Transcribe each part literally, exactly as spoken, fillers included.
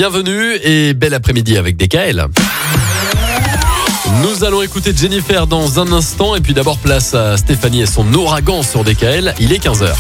bienvenue et bel après-midi avec D K L. Nous allons écouter Jennifer dans un instant et puis d'abord place à Stéphanie et son ouragan sur D K L. Il est quinze heures.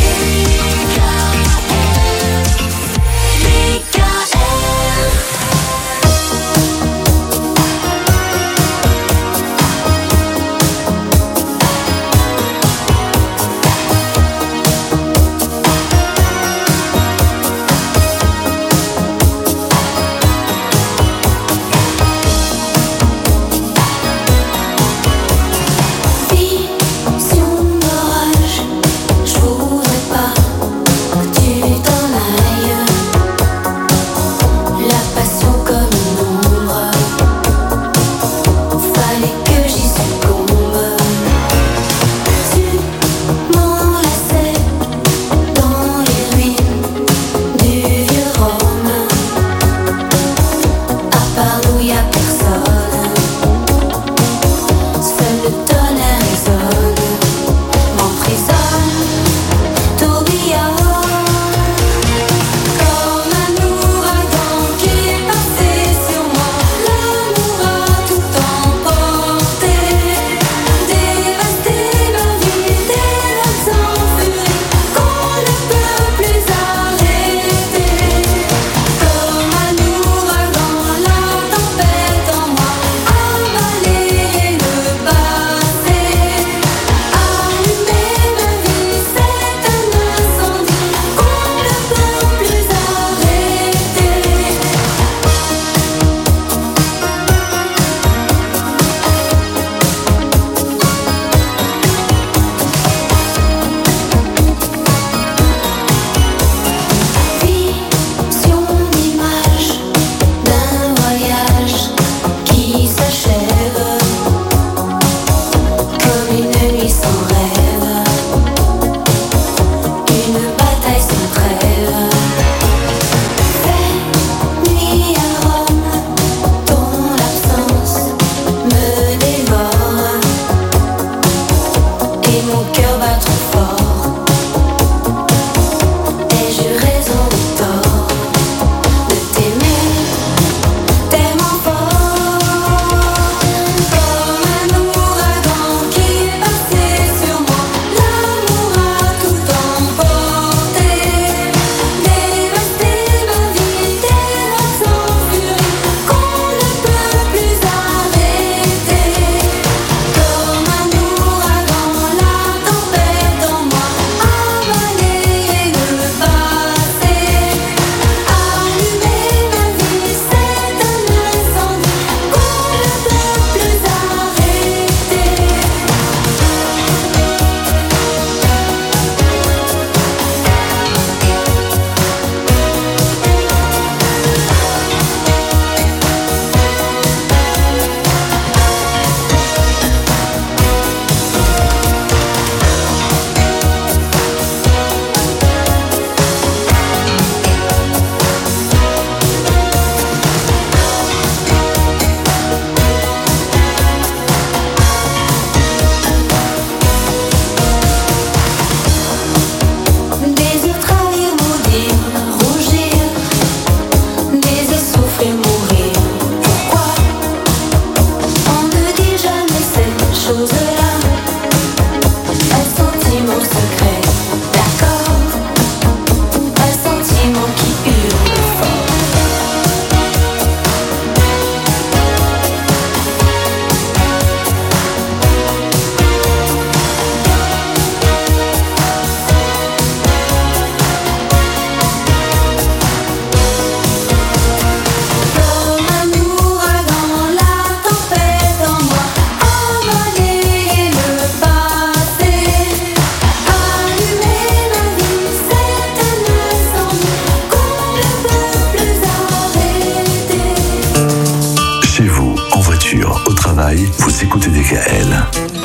Vous écoutez D K L.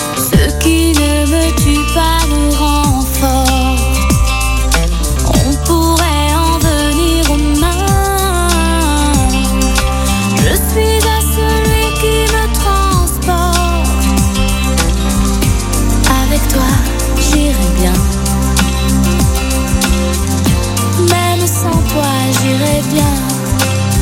Ce qui ne me tue pas me rend fort. On pourrait en venir aux mains. Je suis à celui qui me transporte. Avec toi, j'irai bien. Même sans toi, j'irai bien.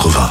quatre-vingts.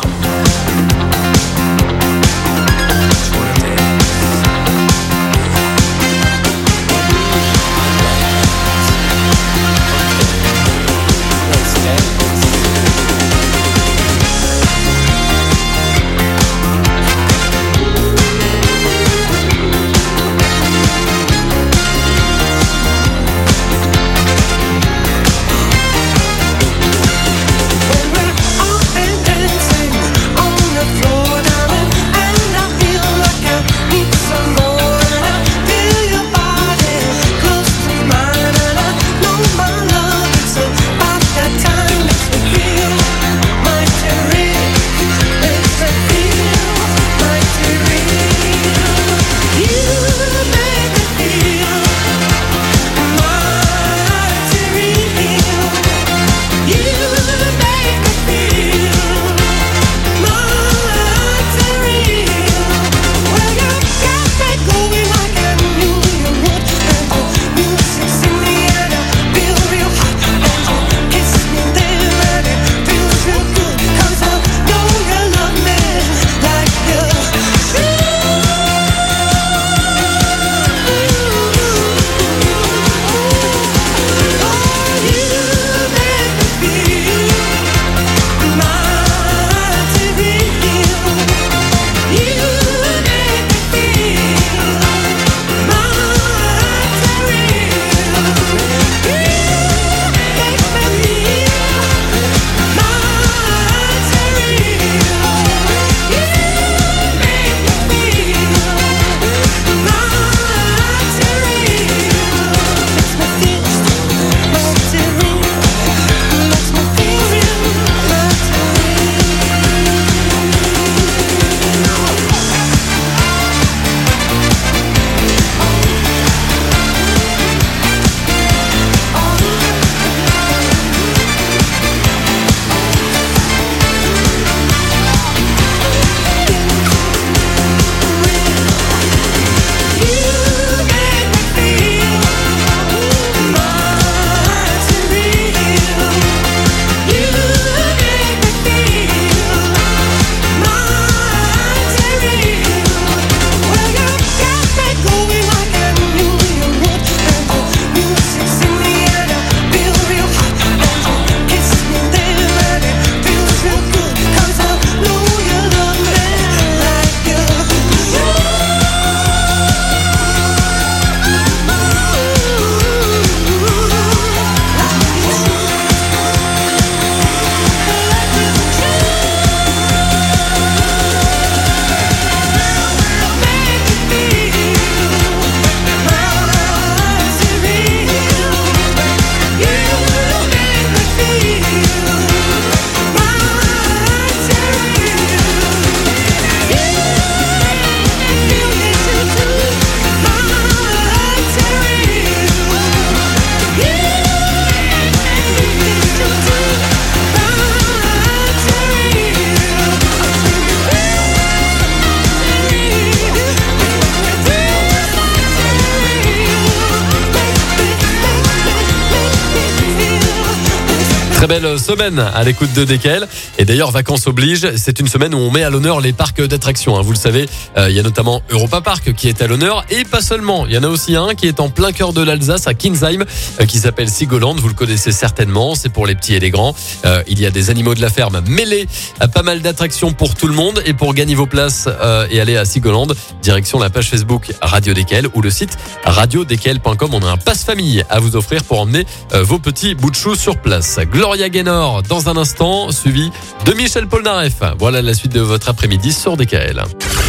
Très belle semaine à l'écoute de D K L. Et d'ailleurs, vacances oblige, c'est une semaine où on met à l'honneur les parcs d'attractions. Hein. Vous le savez, euh, il y a notamment Europa Park qui est à l'honneur. Et pas seulement, il y en a aussi un qui est en plein cœur de l'Alsace, à Kinsheim, euh, qui s'appelle Seagoland. Vous le connaissez certainement, c'est pour les petits et les grands. Euh, il y a des animaux de la ferme mêlés à pas mal d'attractions pour tout le monde. Et pour gagner vos places euh, et aller à Seagoland, direction la page Facebook Radio D K L ou le site radio d k l point com. On a un passe famille à vous offrir pour emmener euh, vos petits bouts de chou sur place. Gloria Gaynor dans un instant, suivi de Michel Polnareff. Voilà la suite de votre après-midi sur D K L.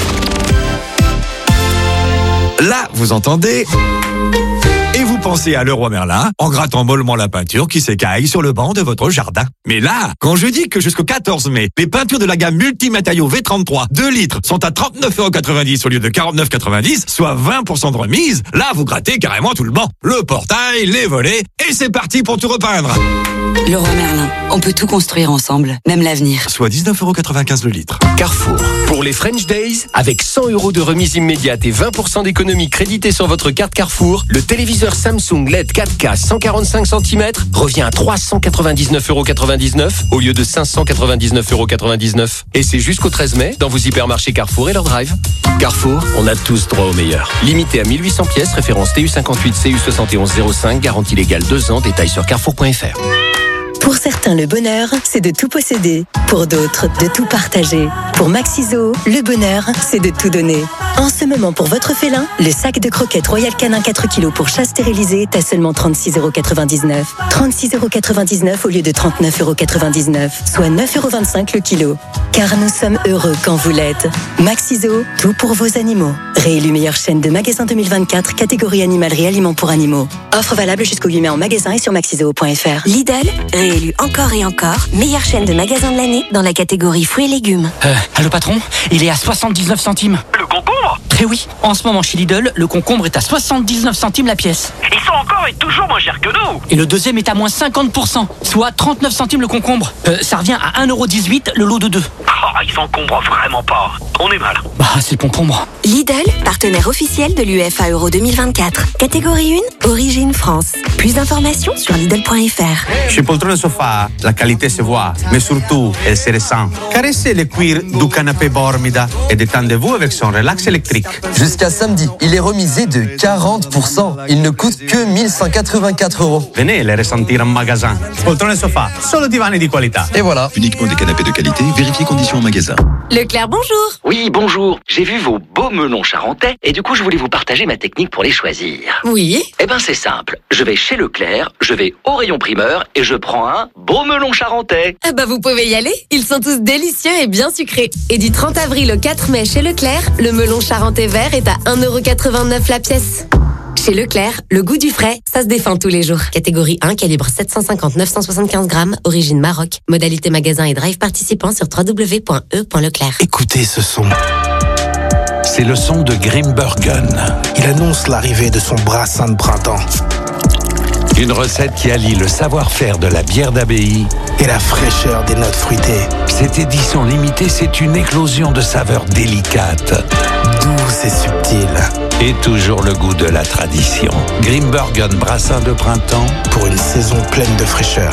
Là, vous entendez ? Et vous pensez à Leroy Merlin en grattant mollement la peinture qui s'écaille sur le banc de votre jardin. Mais là, quand je dis que jusqu'au quatorze mai, les peintures de la gamme multimatériaux V trente-trois deux litres sont à trente-neuf euros quatre-vingt-dix au lieu de quarante-neuf euros quatre-vingt-dix, soit vingt pour cent de remise, là vous grattez carrément tout le banc. Le portail, les volets, et c'est parti pour tout repeindre. Leroy Merlin, on peut tout construire ensemble, même l'avenir. Soit dix-neuf euros quatre-vingt-quinze le litre. Carrefour. Pour les French Days, avec cent euros de remise immédiate et vingt pour cent d'économie créditée sur votre carte Carrefour, le téléviseur Samsung Samsung L E D quatre K cent quarante-cinq centimètres revient à trois cent quatre-vingt-dix-neuf euros quatre-vingt-dix-neuf au lieu de cinq cent quatre-vingt-dix-neuf euros quatre-vingt-dix-neuf. Et c'est jusqu'au treize mai dans vos hypermarchés Carrefour et leur drive. Carrefour, on a tous droit au meilleur. Limité à mille huit cents pièces, référence T U cinquante-huit C U soixante et onze zéro cinq, garantie légale deux ans, détails sur carrefour point f r. Pour certains, le bonheur, c'est de tout posséder. Pour d'autres, de tout partager. Pour Maxiso, le bonheur, c'est de tout donner. En ce moment, pour votre félin, le sac de croquettes Royal Canin quatre kilos pour chat stérilisé est à seulement trente-six euros quatre-vingt-dix-neuf. trente-six euros quatre-vingt-dix-neuf au lieu de trente-neuf euros quatre-vingt-dix-neuf, soit neuf euros vingt-cinq le kilo. Car nous sommes heureux quand vous l'êtes. Maxiso, tout pour vos animaux. Réélu meilleure chaîne de magasins deux mille vingt-quatre, catégorie animalerie aliments pour animaux. Offre valable jusqu'au huit mai en magasin et sur maxiso point f r. Lidl, réélu encore et encore, meilleure chaîne de magasins de l'année dans la catégorie fruits et légumes. Euh, allô patron, il est à soixante-dix-neuf centimes. Le concombre ? Eh oui, en ce moment chez Lidl, le concombre est à soixante-dix-neuf centimes la pièce. Ils sont encore et toujours moins chers que nous. Et le deuxième est à moins cinquante pour cent, soit trente-neuf centimes le concombre. Euh, ça revient à un euro dix-huit le lot de deux. Oh, ils s'encombrent vraiment pas. On est mal. Bah, c'est le concombre. Lidl, partenaire officiel de l'U E F A Euro deux mille vingt-quatre. Catégorie un, origine France. Plus d'informations sur Lidl point f r. Chez Poltrone Sofa, la qualité se voit, mais surtout, elle se ressent. Caressez le cuir du canapé Bormida et détendez-vous avec son relax électrique. Jusqu'à samedi, il est remisé de quarante pour cent. Il ne coûte que mille cent quatre-vingt-quatre euros. Venez les ressentir en magasin. Poltrone Sofa, solo divani di qualità. Et voilà. Uniquement des canapés de qualité, vérifiez conditions en magasin. Leclerc, bonjour. Oui, bonjour. J'ai vu vos beaux melons charentais et du coup, je voulais vous partager ma technique pour les choisir. Oui. Eh ben, c'est simple. Je vais chez Leclerc, je vais au rayon primeur et je prends un beau melon charentais. Ah bah vous pouvez y aller. Ils sont tous délicieux et bien sucrés. Et du trente avril au quatre mai chez Leclerc, le melon charentais vert est à un euro quatre-vingt-neuf la pièce. Chez Leclerc, le goût du frais, ça se défend tous les jours. Catégorie un, calibre sept cent cinquante à neuf cent soixante-quinze grammes, origine Maroc. Modalité magasin et drive participant sur w w w point e point leclerc. Écoutez ce son. C'est le son de Grimbergen. Il annonce l'arrivée de son brassin de printemps. Une recette qui allie le savoir-faire de la bière d'abbaye et la fraîcheur des notes fruitées. Cette édition limitée, c'est une éclosion de saveurs délicates, douces et subtiles. Et toujours le goût de la tradition. Grimbergen brassin de printemps pour une saison pleine de fraîcheur.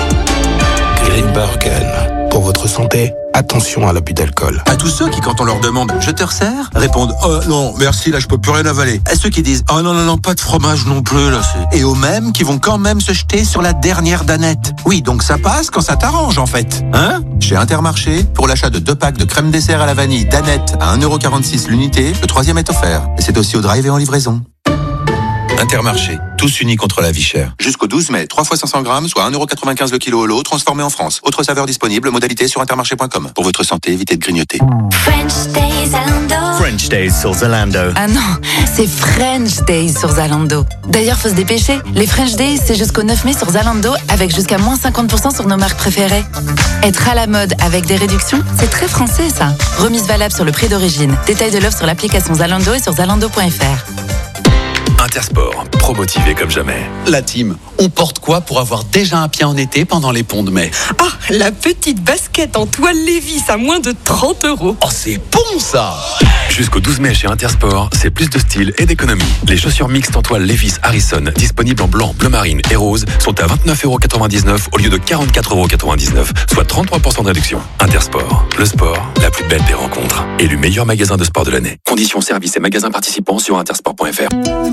Grimbergen. Pour votre santé, attention à l'abus d'alcool. À tous ceux qui, quand on leur demande « je te resserre ?» répondent « oh non, merci, là je peux plus rien avaler ». À ceux qui disent « oh non, non, non, pas de fromage non plus, là c'est... » Et aux mêmes qui vont quand même se jeter sur la dernière danette. Oui, donc ça passe quand ça t'arrange en fait. Hein ? Chez Intermarché, pour l'achat de deux packs de crème dessert à la vanille danette à un euro quarante-six l'unité, le troisième est offert. Et c'est aussi au drive et en livraison. Intermarché, tous unis contre la vie chère. Jusqu'au douze mai, trois fois cinq cents grammes, soit un euro quatre-vingt-quinze le kilo au lot, transformé en France. Autre saveur disponible, modalité sur intermarché point com. Pour votre santé, évitez de grignoter. French Days Zalando. French Days sur Zalando. Ah non, c'est French Days sur Zalando. D'ailleurs, faut se dépêcher. Les French Days, c'est jusqu'au neuf mai sur Zalando, avec jusqu'à moins cinquante pour cent sur nos marques préférées. Être à la mode avec des réductions, c'est très français ça. Remise valable sur le prix d'origine. Détail de l'offre sur l'application Zalando et sur zalando point f r. Intersport, pro-motivé comme jamais. La team, on porte quoi pour avoir déjà un pied en été pendant les ponts de mai? Ah, la petite basket en toile Levi's à moins de trente euros. Oh, c'est bon ça! Jusqu'au douze mai chez Intersport, c'est plus de style et d'économie. Les chaussures mixtes en toile Levi's Harrison, disponibles en blanc, bleu marine et rose, sont à vingt-neuf euros quatre-vingt-dix-neuf au lieu de quarante-quatre euros quatre-vingt-dix-neuf, soit trente-trois pour cent de réduction. Intersport, le sport, la plus belle des rencontres. Élu meilleur magasin de sport de l'année. Conditions, services et magasins participants sur intersport point f r.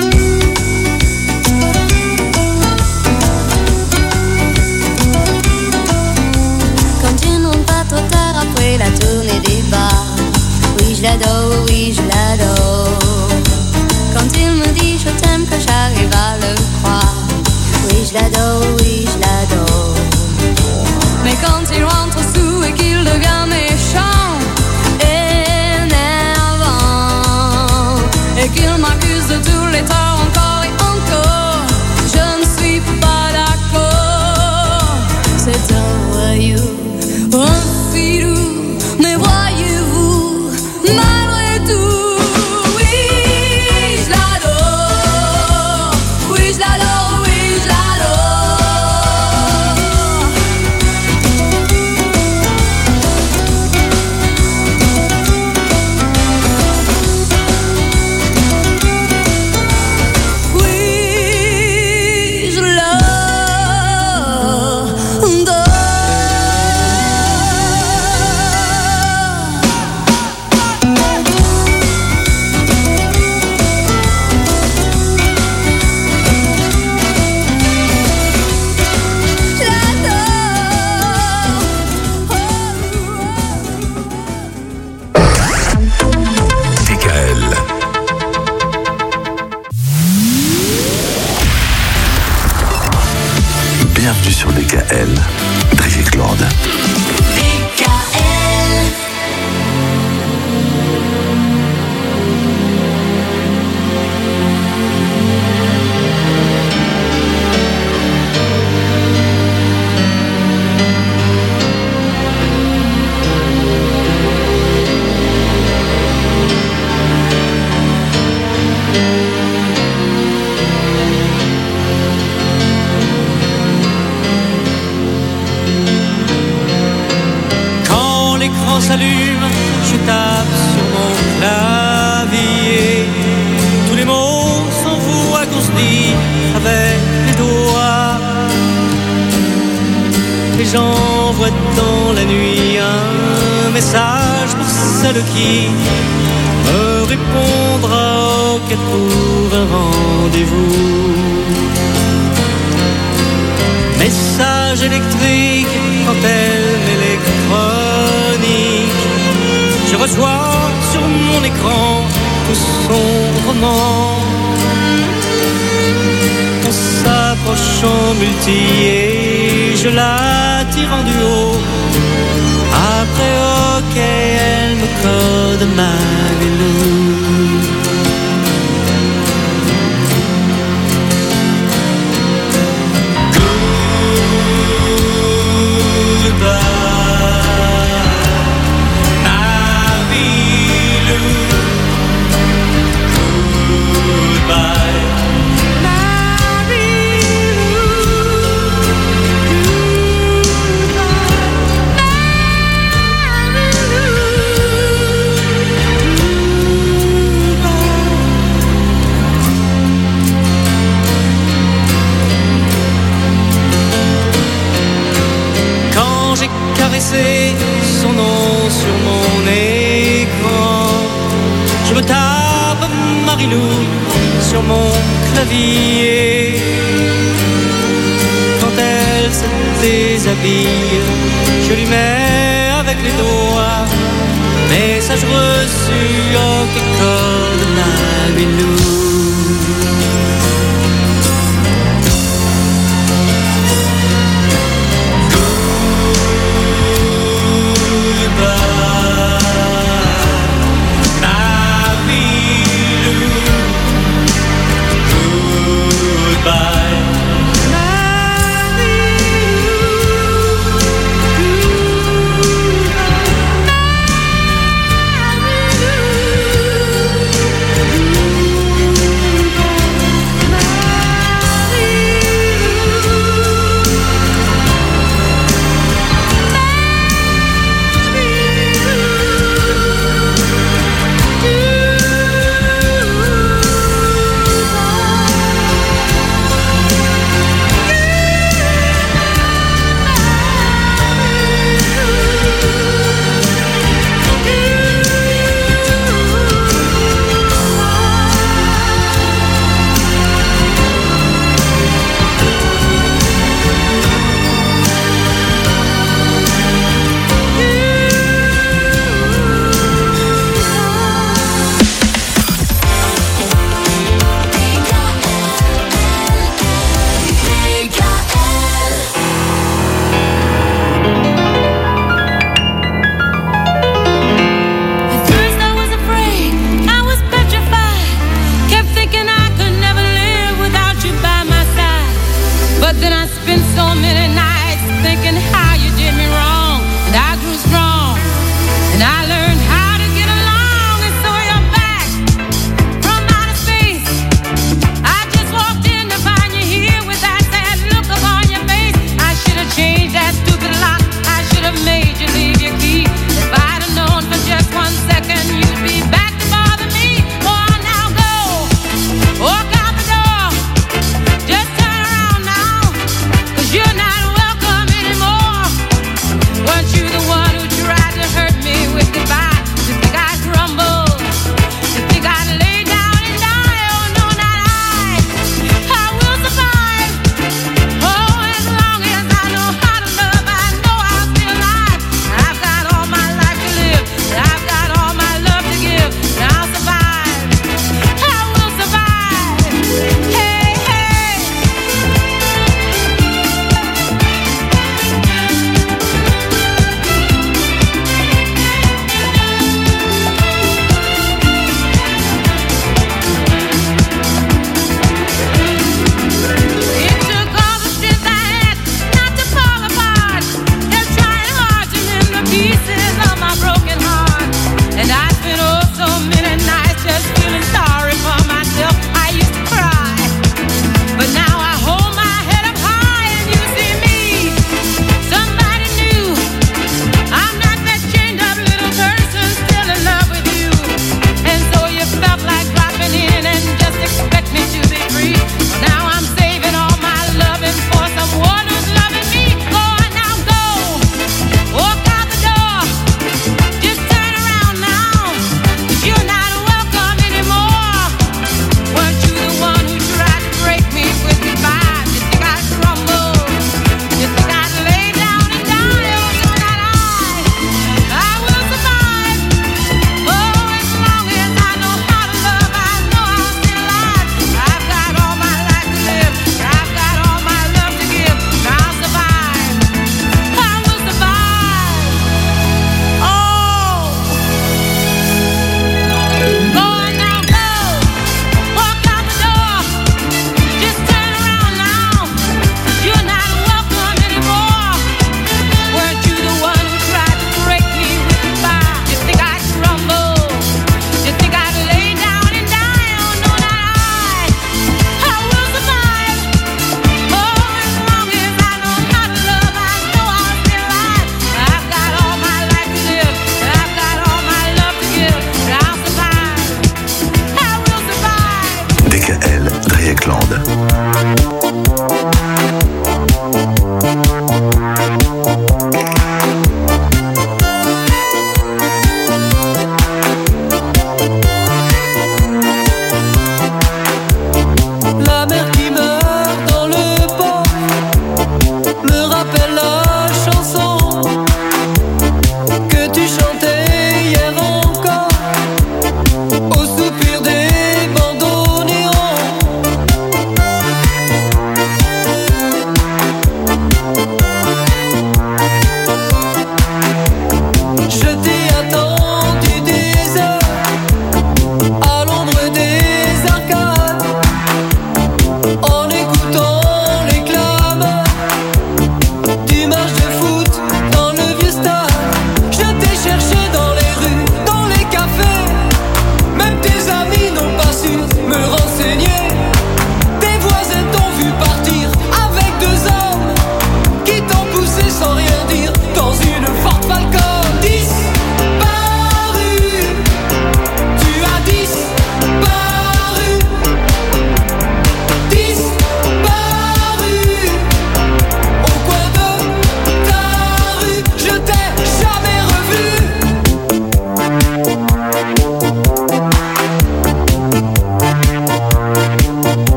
Après la tournée des bars, oui je l'adore, oui je l'adore. Quand il me dit je t'aime, que j'arrive à le croire, oui je l'adore, oui je l'adore. Mais quand il rentre sous et qu'il devient méchant, énervant, et qu'il m'accuse de tous les torts encore et encore, je ne suis pas d'accord. C'est un voyou, un filou. Mais voyez-vous, malgré tout, oui, je l'adore, oui, je l'adore, oui, je l'adore. sur D K L. Brigitte Lord. S'allume, je tape sur mon clavier. Tous les mots s'envoient qu'on se dit avec les doigts. Et j'envoie dans la nuit un message pour celle qui me répondra au qu'elle trouve un rendez-vous. Message électrique quand elle m'électronise. Je reçois sur mon écran tout son roman. On s'approche en multi et je la tire en duo. Après ok, elle me code Marilou. Son nom sur mon écran. Je me tape Marilou sur mon clavier. Quand elle se déshabille, je lui mets avec les doigts message reçu au code Marilou.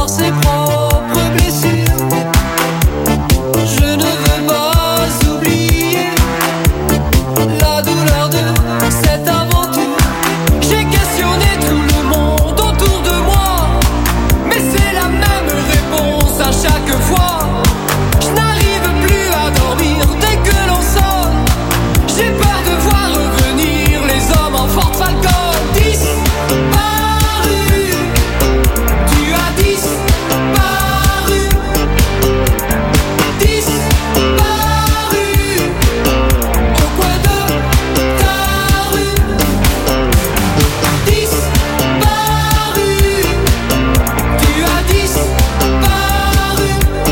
par ses propres blessures. Je ne veux pas oublier la douleur de cette aventure. J'ai questionné tout le monde autour de moi, mais c'est la même réponse à chaque fois. Je n'arrive plus à dormir dès que l'on sonne. J'ai peur de voir revenir les hommes en Ford Falcon. Disparu, tu as disparu, disparu au coin de ta rue. Disparu, tu as disparu,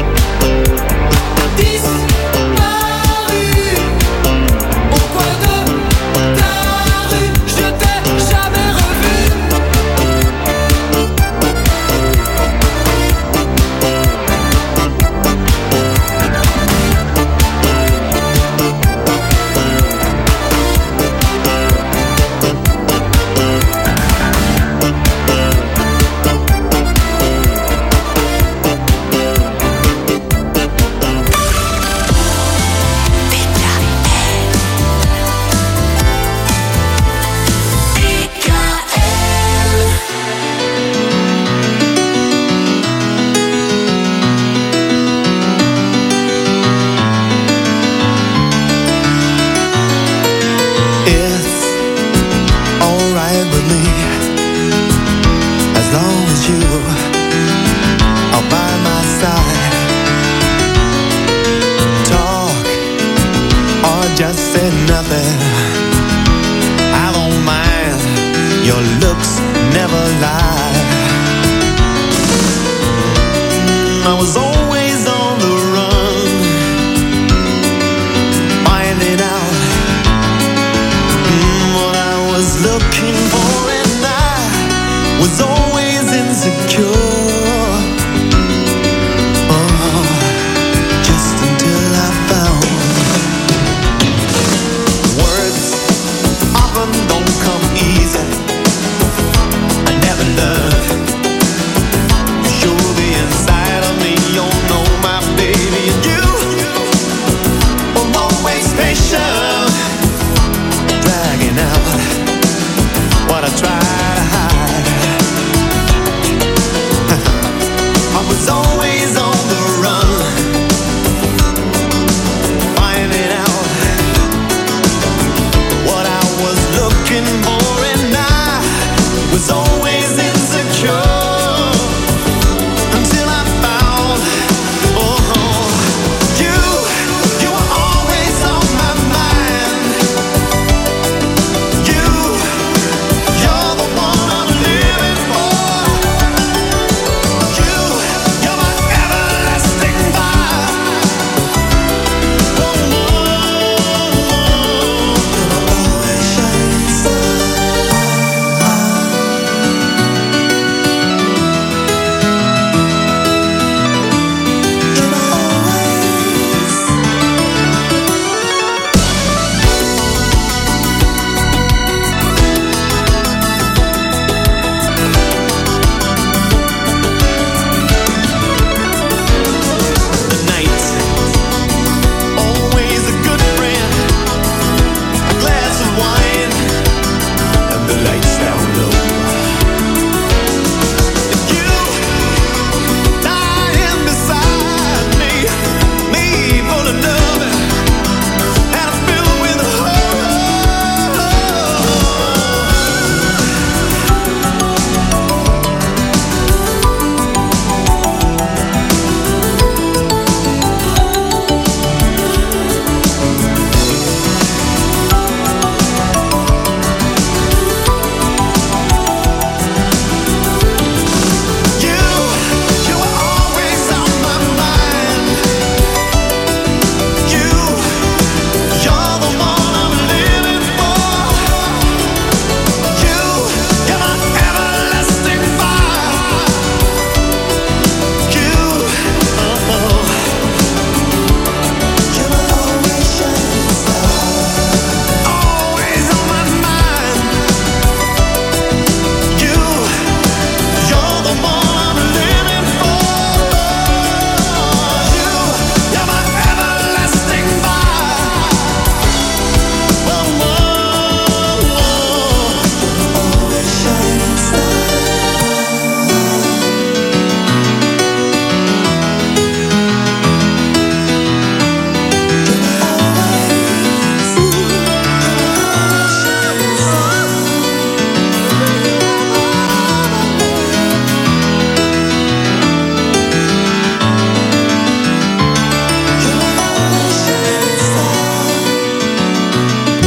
disparu au coin de ta rue. Je t'ai jamais revu. It's alright with me, as long as you are by my side. Talk or just say nothing, I don't mind, your looks never lie. I was always on the run, finding out what I was looking for, and I was always insecure. Oh, just until I found words often don't come easy. I never learned to show the inside of me. You're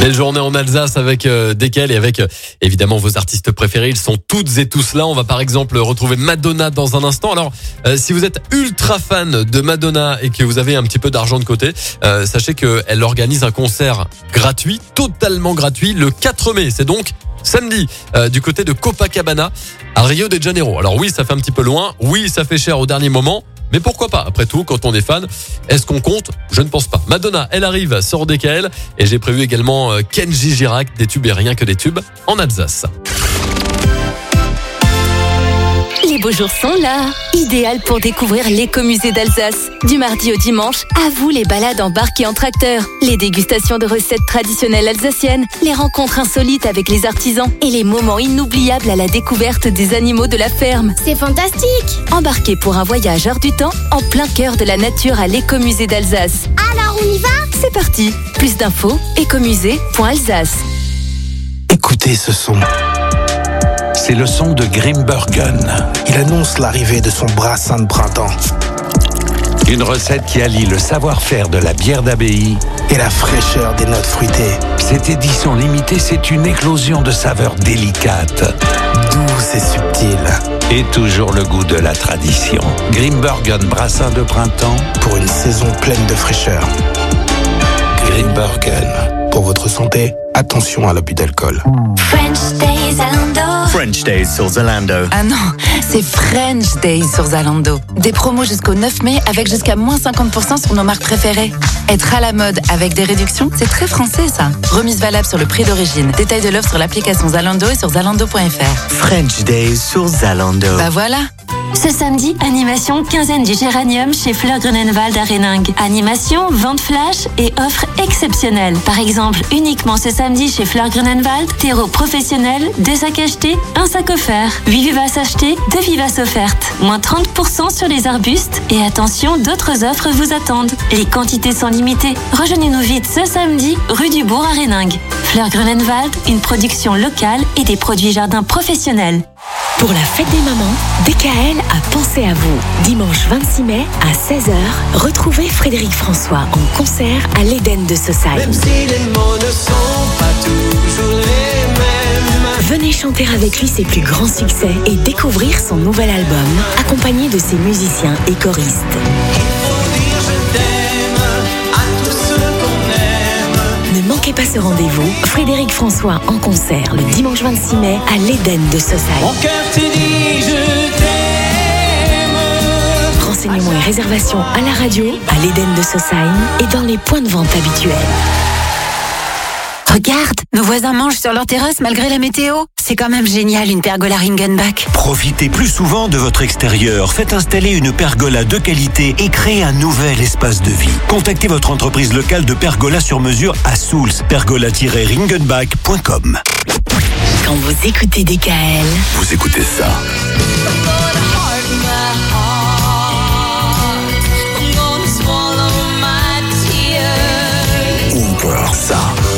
Belle journée en Alsace avec euh, D K L et avec euh, évidemment vos artistes préférés. Ils sont toutes et tous là. On va par exemple retrouver Madonna dans un instant. Alors euh, si vous êtes ultra fan de Madonna et que vous avez un petit peu d'argent de côté, euh, sachez qu'elle organise un concert gratuit, totalement gratuit, le quatre mai. C'est donc samedi euh, du côté de Copacabana à Rio de Janeiro. Alors oui, ça fait un petit peu loin. Oui, ça fait cher au dernier moment. Mais pourquoi pas? Après tout, quand on est fan, est-ce qu'on compte? Je ne pense pas. Madonna, elle arrive sur D K L et j'ai prévu également euh, Kenji Girac, des tubes et rien que des tubes en Alsace. Les beaux jours sont là. Idéal pour découvrir l'écomusée d'Alsace. Du mardi au dimanche, à vous les balades embarquées en tracteur, les dégustations de recettes traditionnelles alsaciennes, les rencontres insolites avec les artisans et les moments inoubliables à la découverte des animaux de la ferme. C'est fantastique! Embarquez pour un voyage hors du temps en plein cœur de la nature à l'écomusée d'Alsace. Alors on y va? C'est parti. Plus d'infos, écomusée point alsace. Écoutez ce son. C'est le son de Grimbergen. Il annonce l'arrivée de son brassin de printemps. Une recette qui allie le savoir-faire de la bière d'abbaye et la fraîcheur des notes fruitées. Cette édition limitée, c'est une éclosion de saveurs délicates, douces et subtiles. Et toujours le goût de la tradition. Grimbergen brassin de printemps pour une saison pleine de fraîcheur. Grimbergen. Pour votre santé, attention à l'abus d'alcool. French Days Zalando. French Days sur Zalando. Ah non, c'est French Days sur Zalando. Des promos jusqu'au neuf mai avec jusqu'à moins cinquante pour cent sur nos marques préférées. Être à la mode avec des réductions, c'est très français ça. Remise valable sur le prix d'origine. Détail de l'offre sur l'application Zalando et sur zalando point f r. French Days sur Zalando. Bah voilà. Ce samedi, animation quinzaine du Géranium chez Fleur Grunenwald à Réningue. Animation, vente flash et offres exceptionnelles. Par exemple, uniquement ce samedi chez Fleur Grunenwald, terreau professionnel, deux sacs achetés, un sac offert. huit vivaces achetées, deux vivaces offertes. Moins trente pour cent sur les arbustes. Et attention, d'autres offres vous attendent. Les quantités sont limitées. Rejoignez-nous vite ce samedi, rue du Bourg à Réningue. Fleur Grunenwald, une production locale et des produits jardins professionnels. Pour la fête des mamans, D K L a pensé à vous. Dimanche vingt-six mai à seize heures, retrouvez Frédéric François en concert à l'Éden de Saussaye. Même si les mots ne sont pas toujours les mêmes. Venez chanter avec lui ses plus grands succès et découvrir son nouvel album, accompagné de ses musiciens et choristes. Ne manquez pas ce rendez-vous. Frédéric François en concert le dimanche vingt-six mai à l'Éden de Saussaye. Mon cœur te dit je t'aime. Renseignements et réservations à la radio, à l'Éden de Saussaye et dans les points de vente habituels. Regarde, nos voisins mangent sur leur terrasse malgré la météo. C'est quand même génial une pergola Ringenbach. Profitez plus souvent de votre extérieur. Faites installer une pergola de qualité et créez un nouvel espace de vie. Contactez votre entreprise locale de pergola sur mesure à Souls. pergola tiret ringenbach point com. Quand vous écoutez D K L, Vous écoutez ça. Ou encore ça.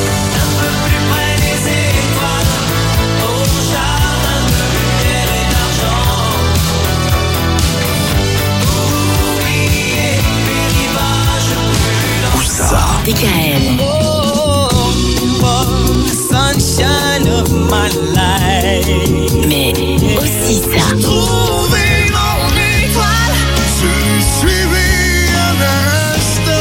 D K L. Sunshine of my life. Mais aussi ça. Trouver mon étoile. Je suis un instant.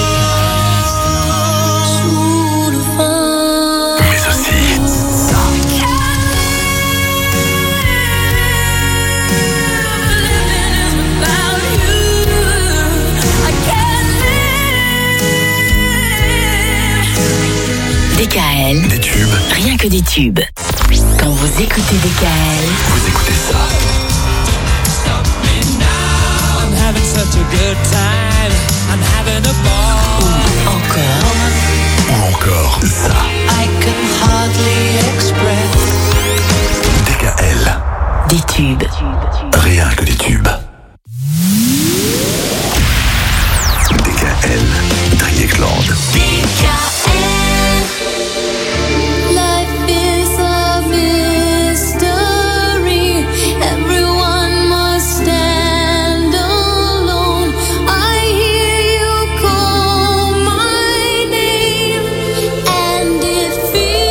Sous le vent. Mais aussi ça. D K L. Des tubes. Rien que des tubes. Quand vous écoutez D K L, Vous écoutez ça. I'm having such a good time. I'm having a ball. encore. Ou encore ça. I can hardly express. D K L. Des tubes. Rien que des tubes. D K L. Driekland. D K L. Life is a mystery. Everyone must stand alone. I hear you call my name, and it feels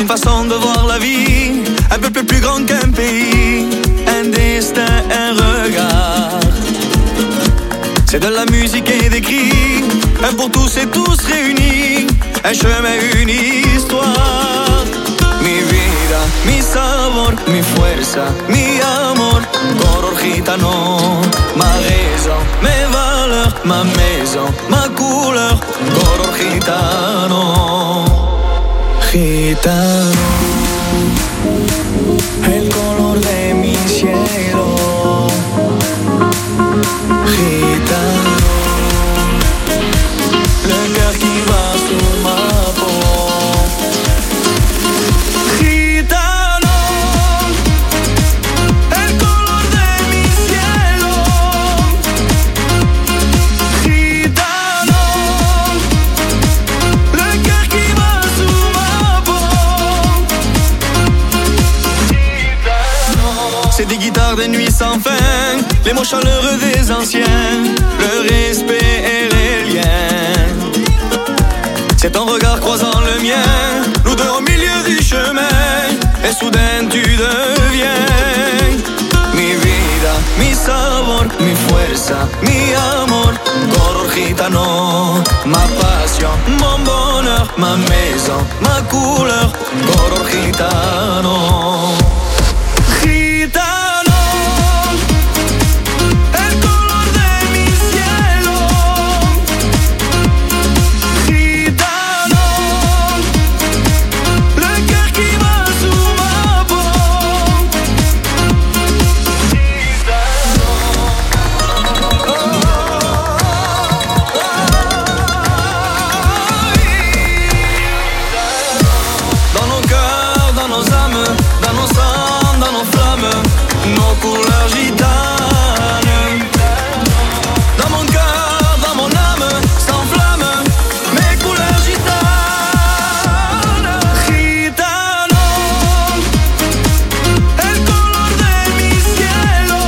façon de voir la vie, un peuple plus grand qu'un pays, un destin, un regard. C'est de la musique et des cris, un pour tous et tous réunis, un chemin, une histoire. Mi vida, mi sabor, mi fuerza, mi amor, color gitano. Ma raison, mes valeurs, ma maison, ma couleur, color gitano. Gitano, el color de mi cielo. Gitano, le cœur qui va sur ma peau. Gitano, el color de mi cielo. Gitano, le cœur qui va sur ma peau. Gitano, c'est des guitares de nuit sans fin, les mots chaleureux des anciens, le respect et les liens. C'est ton regard croisant le mien, nous deux au milieu du chemin, et soudain tu deviens mi vida, mi sabor, mi fuerza, mi amor, color gitano. Ma passion, mon bonheur, ma maison, ma couleur, color gitano. Gitano, el color de mi cielo. Gitano, le cœur qui va sur ma peau. Dans nos cœurs, dans nos âmes, dans nos sangs, dans nos flammes, nos couleurs gitanes. Dans mon cœur, dans mon âme, s'enflamme mes couleurs gitanes. Gitano, el color de mi cielo.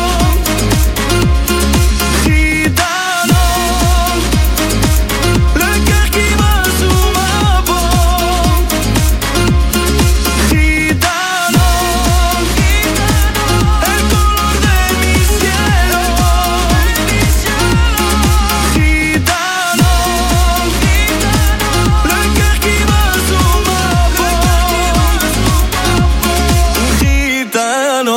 Gitano, le cœur qui va sur ma peau. Gitano, el color de mi cielo. Gitano, le cœur qui va sur ma peau. Gitano.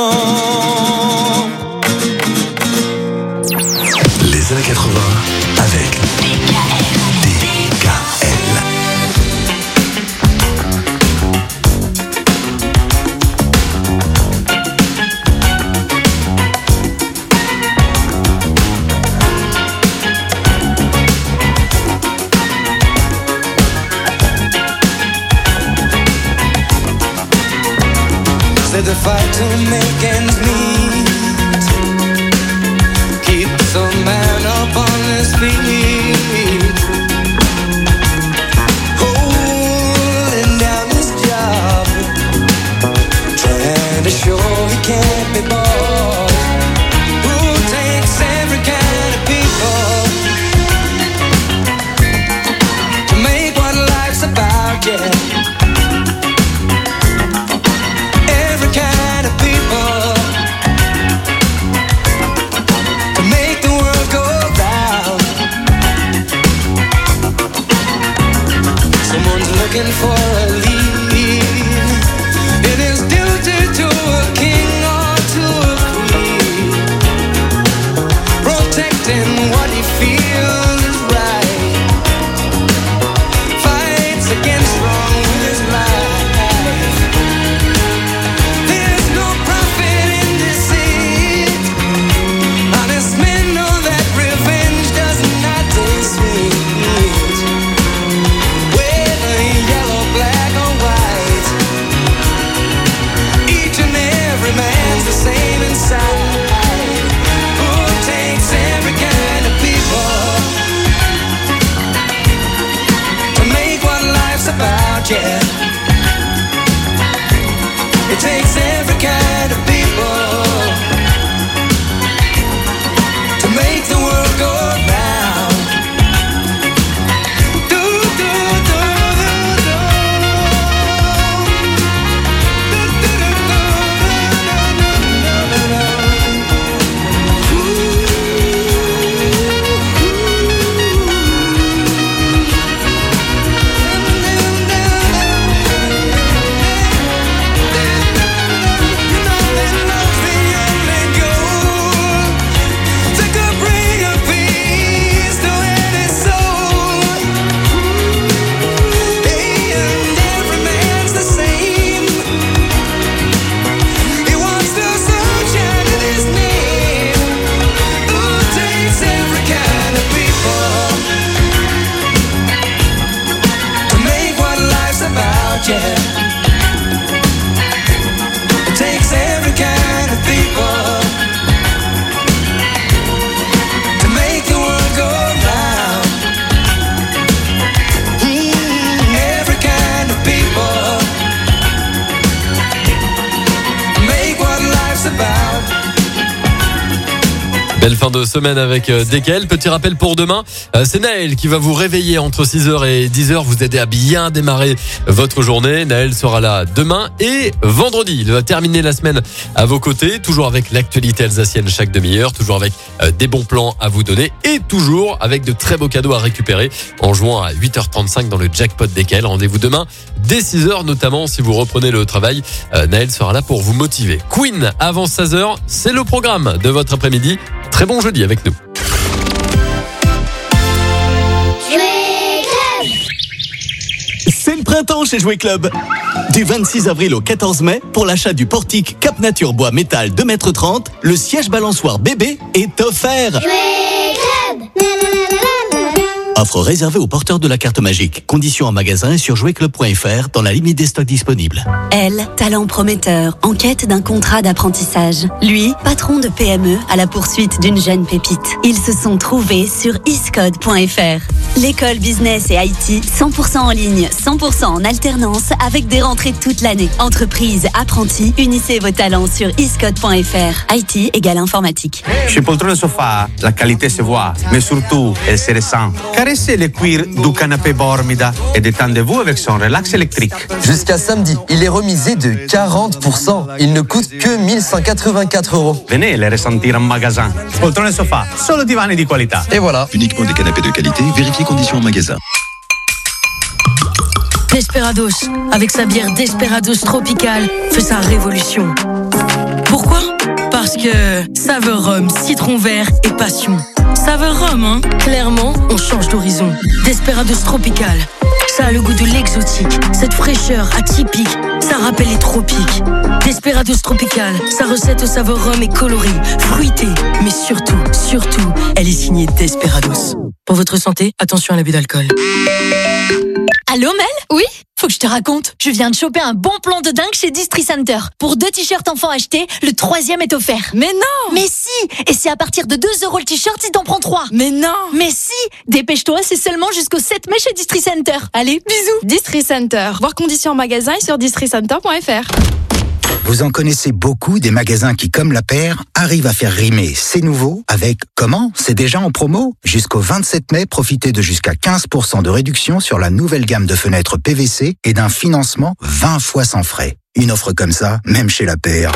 Les années quatre-vingts avec D K L. C'est the fight to make ends meet, keeps a man up on his feet, holding down his job, trying to show he can't be bought. Who takes every kind of people to make what life's about, yeah. Every kind of people to make the world go round. Someone's looking for a lead. It is duty to a king or to a queen, protecting what he feels is right, fights against wrong with his life. There's no profit in deceit. Honest men know that revenge does not taste sweet. Whether yellow, black or white, each and every man's the same inside. Who takes every kind of people to make what life's about, yeah. It takes every kind of people to make the world go round. Do, do, do, do, do. yeah. It takes every kind of people to make the world go round. Mm, every kind of people make what life's about. Belle fin de semaine avec euh, D K L. Petit rappel pour demain, euh, c'est Naël qui va vous réveiller entre six heures et dix heures, vous aider à bien démarrer votre journée. Naël sera là demain et vendredi. Il va terminer la semaine à vos côtés, toujours avec l'actualité alsacienne chaque demi-heure, toujours avec euh, des bons plans à vous donner et toujours avec de très beaux cadeaux à récupérer en jouant à huit heures trente-cinq dans le jackpot D K L. Rendez-vous demain dès six heures, notamment si vous reprenez le travail. Euh, Naël sera là pour vous motiver. Queen avant seize heures, c'est le programme de votre après-midi. Très bon jeudi avec nous. C'est le printemps chez Jouet Club. Du vingt-six avril au quatorze mai, pour l'achat du portique Cap Nature Bois Métal deux mètres trente, le siège balançoire bébé est offert. Jouet Club. Offre réservée aux porteurs de la carte magique. Conditions en magasin et sur jouet club point f r dans la limite des stocks disponibles. Elle, talent prometteur, en quête d'un contrat d'apprentissage. Lui, patron de P M E à la poursuite d'une jeune pépite. Ils se sont trouvés sur iscode point f r. L'école business et I T, cent pour cent en ligne, cent pour cent en alternance, avec des rentrées toute l'année. Entreprise, apprentis, unissez vos talents sur iscode point f r. I T égale informatique. Chez Poltrone Sofa, la qualité se voit, mais surtout, elle se ressent. Caressez le cuir du canapé Bormida et détendez-vous avec son relax électrique. Jusqu'à samedi, il est remisé de quarante pour cent. Il ne coûte que mille cent quatre-vingt-quatre euros. Venez les ressentir en magasin. Poltrone Sofa, solo divani di qualità. Et voilà. Uniquement des canapés de qualité, vérifiez conditions en magasin. Desperados, avec sa bière Desperados Tropical, fait sa révolution. Pourquoi ? Parce que saveur rhum, citron vert et passion. Saveur rhum, hein ? Clairement, on change d'horizon. Desperados Tropical, ça a le goût de l'exotique. Cette fraîcheur atypique, ça rappelle les tropiques. Desperados Tropical, sa recette au saveur rhum est colorée, fruitée, mais surtout, surtout, elle est signée Desperados. Pour votre santé, attention à l'abus d'alcool. Allô Mel ? Oui ? Faut que je te raconte, je viens de choper un bon plan de dingue chez Distri Center. Pour deux t-shirts enfants achetés, le troisième est offert. Mais non ! Mais si ! Et c'est à partir de deux euros le t-shirt si t'en prends trois. Mais non ! Mais si ! Dépêche-toi, c'est seulement jusqu'au sept mai chez Distri Center. Allez, bisous ! Distri Center. Voir conditions en magasin et sur distri center point f r. Vous en connaissez beaucoup des magasins qui, comme la paire, arrivent à faire rimer c'est nouveau avec comment c'est déjà en promo. Jusqu'au vingt-sept mai, profitez de jusqu'à quinze pour cent de réduction sur la nouvelle gamme de fenêtres P V C et d'un financement vingt fois sans frais. Une offre comme ça, même chez la paire,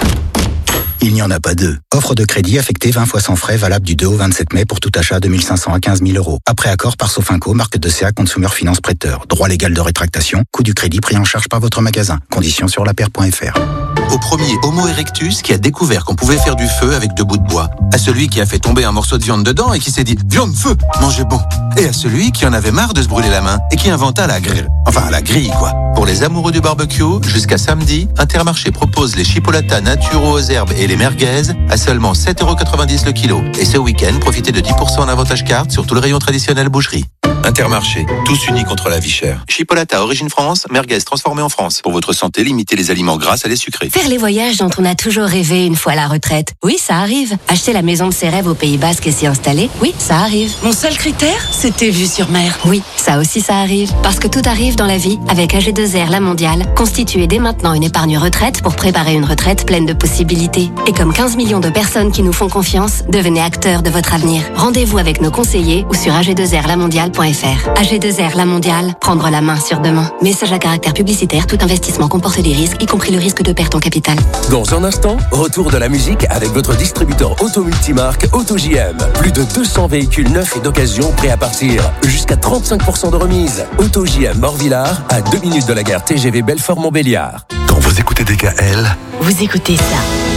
il n'y en a pas deux. Offre de crédit affectée vingt fois sans frais, valable du deux au vingt-sept mai pour tout achat de mille cinq cents à quinze mille euros. Après accord par Sofinco, marque de C A Consumer Finance Prêteur. Droit légal de rétractation, coût du crédit pris en charge par votre magasin. Conditions sur la paire point f r. Au premier Homo erectus qui a découvert qu'on pouvait faire du feu avec deux bouts de bois. À celui qui a fait tomber un morceau de viande dedans et qui s'est dit « Viande, feu, mangez bon !» Et à celui qui en avait marre de se brûler la main et qui inventa la grille. Enfin, la grille, quoi. Pour les amoureux du barbecue, jusqu'à samedi, Intermarché propose les chipolatas naturaux aux herbes et les merguez à seulement sept euros quatre-vingt-dix le kilo. Et ce week-end, profitez de dix pour cent en avantage carte sur tout le rayon traditionnel boucherie. Intermarché, tous unis contre la vie chère. Chipolata, origine France, merguez transformée en France. Pour votre santé, limitez les aliments gras à les sucrés. Faire les voyages dont on a toujours rêvé une fois à la retraite. Oui, ça arrive. Acheter la maison de ses rêves au Pays Basque et s'y installer. Oui, ça arrive. Mon seul critère, c'était vue sur mer. Oui, ça aussi ça arrive. Parce que tout arrive dans la vie. Avec A G deux R La Mondiale, constituez dès maintenant une épargne retraite pour préparer une retraite pleine de possibilités. Et comme quinze millions de personnes qui nous font confiance, devenez acteurs de votre avenir. Rendez-vous avec nos conseillers ou sur A G deux R la mondiale point f r. A G deux R La Mondiale, prendre la main sur demain. Message à caractère publicitaire, tout investissement comporte des risques, y compris le risque de perte en capital. Dans un instant, retour de la musique avec votre distributeur auto multimarque AutoJ M. Plus de deux cents véhicules neufs et d'occasion prêts à partir. Jusqu'à trente-cinq pour cent de remise. AutoJ M Morvillard, à deux minutes de la gare T G V Belfort-Montbéliard. Quand vous écoutez D K L, Vous écoutez ça.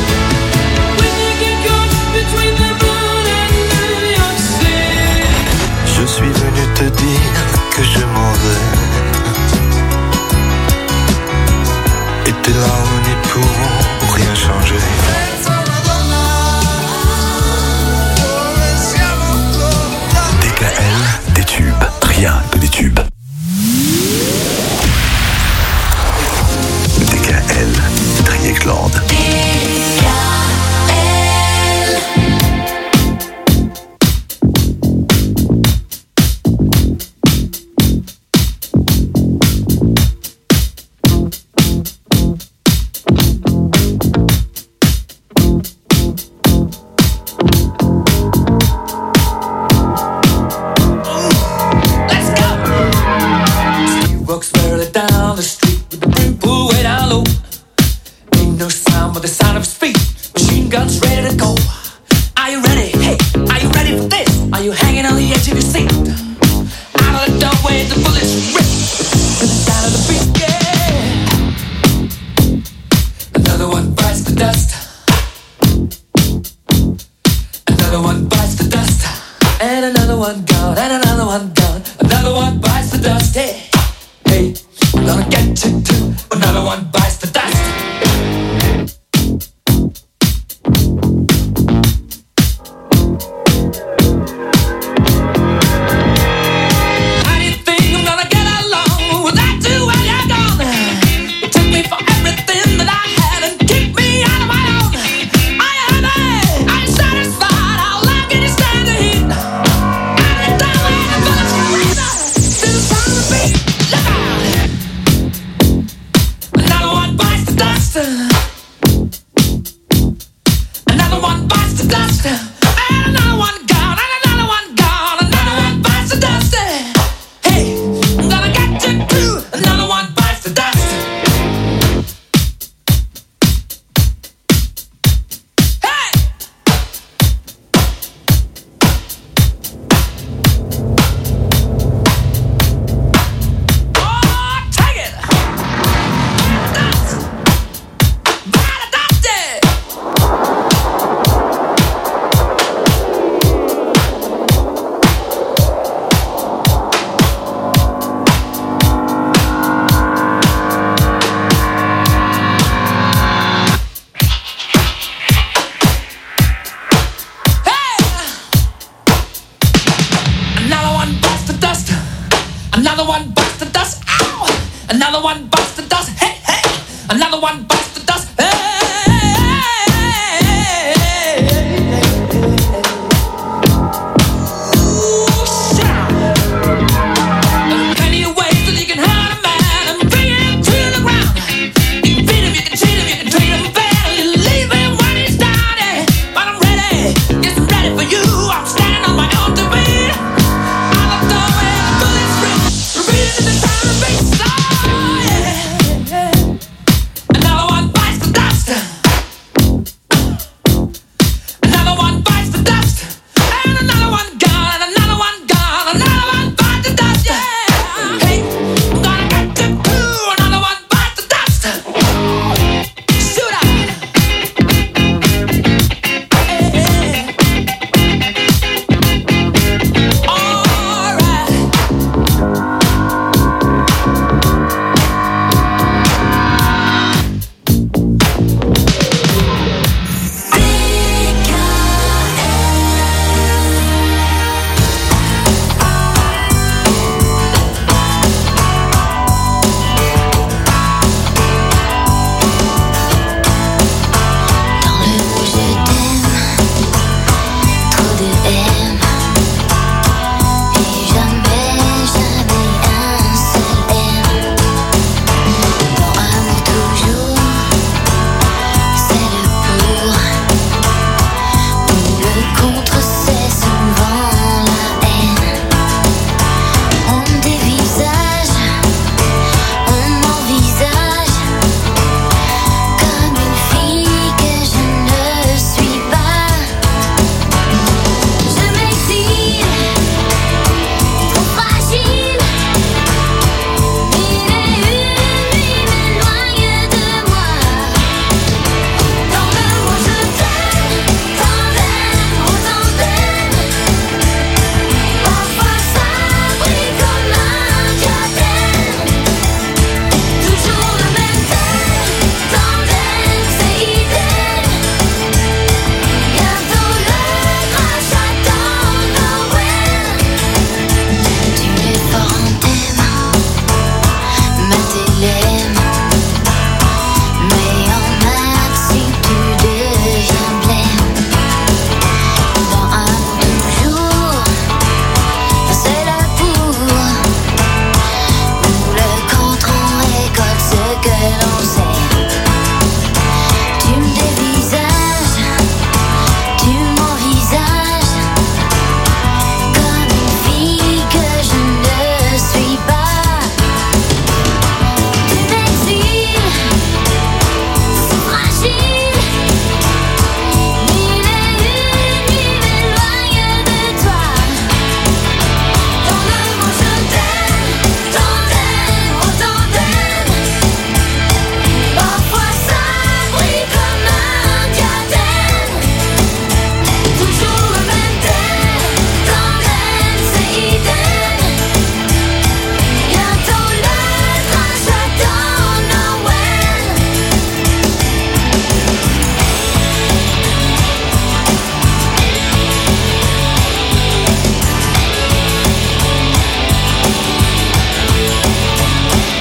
Je suis venu te dire que je m'en vais. Et tes larmes n'y pourront rien changer. D K L, des tubes, rien que des tubes. and another one gone, and another one gone. Another one bites the dust. Hey, hey, I'm gonna get you too. Another one bites the dust. How do you think I'm gonna get along without you when you're gone? You took me for everything that I had and kicked me out of my own. Are you happy? Are you satisfied? How long can you stand the heat? I'm done waiting for the truth. Still trying to be. Look out! Another one bites the dust. Another one bites the dust. And another one gone. And another one gone. Another one bites the dust. Hey, I'm gonna get you too. Another one bites the dust. Another one bites the dust. Another one bites the dust. Ow! Another one bites the dust. Hey, hey! Another one bites the dust. Hey!